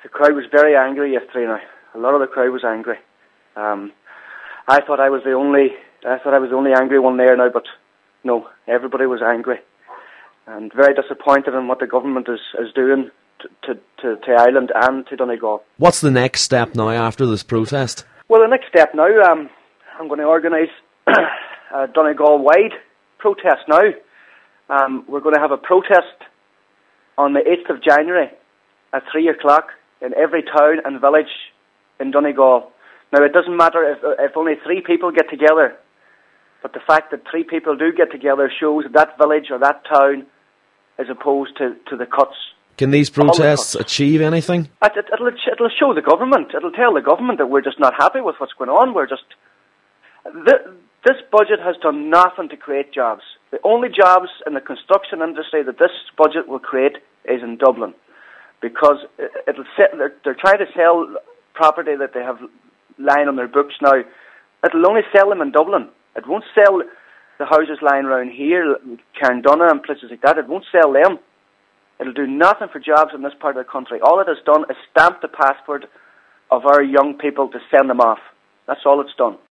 The crowd was very angry yesterday now. A lot of the crowd was angry. I thought I was the only angry one there now, but no, everybody was angry and very disappointed in what the government is doing to Ireland and to Donegal. What's the next step now after this protest? Well, the next step now, I'm going to organise a Donegal-wide protest now. We're going to have a protest on the 8th of January at 3 o'clock in every town and village in Donegal. Now, it doesn't matter if only 3 people get together, but the fact that 3 people do get together shows that village or that town is opposed to the cuts. Can these protests achieve anything? It'll show the government. It'll tell the government that we're just not happy with what's going on. This budget has done nothing to create jobs. The only jobs in the construction industry that this budget will create is in Dublin, because they're trying to sell property that they have lying on their books now. It'll only sell them in Dublin. It won't sell the houses lying around here, Carndonagh and places like that. It won't sell them. It'll do nothing for jobs in this part of the country. All it has done is stamp the passport of our young people to send them off. That's all it's done.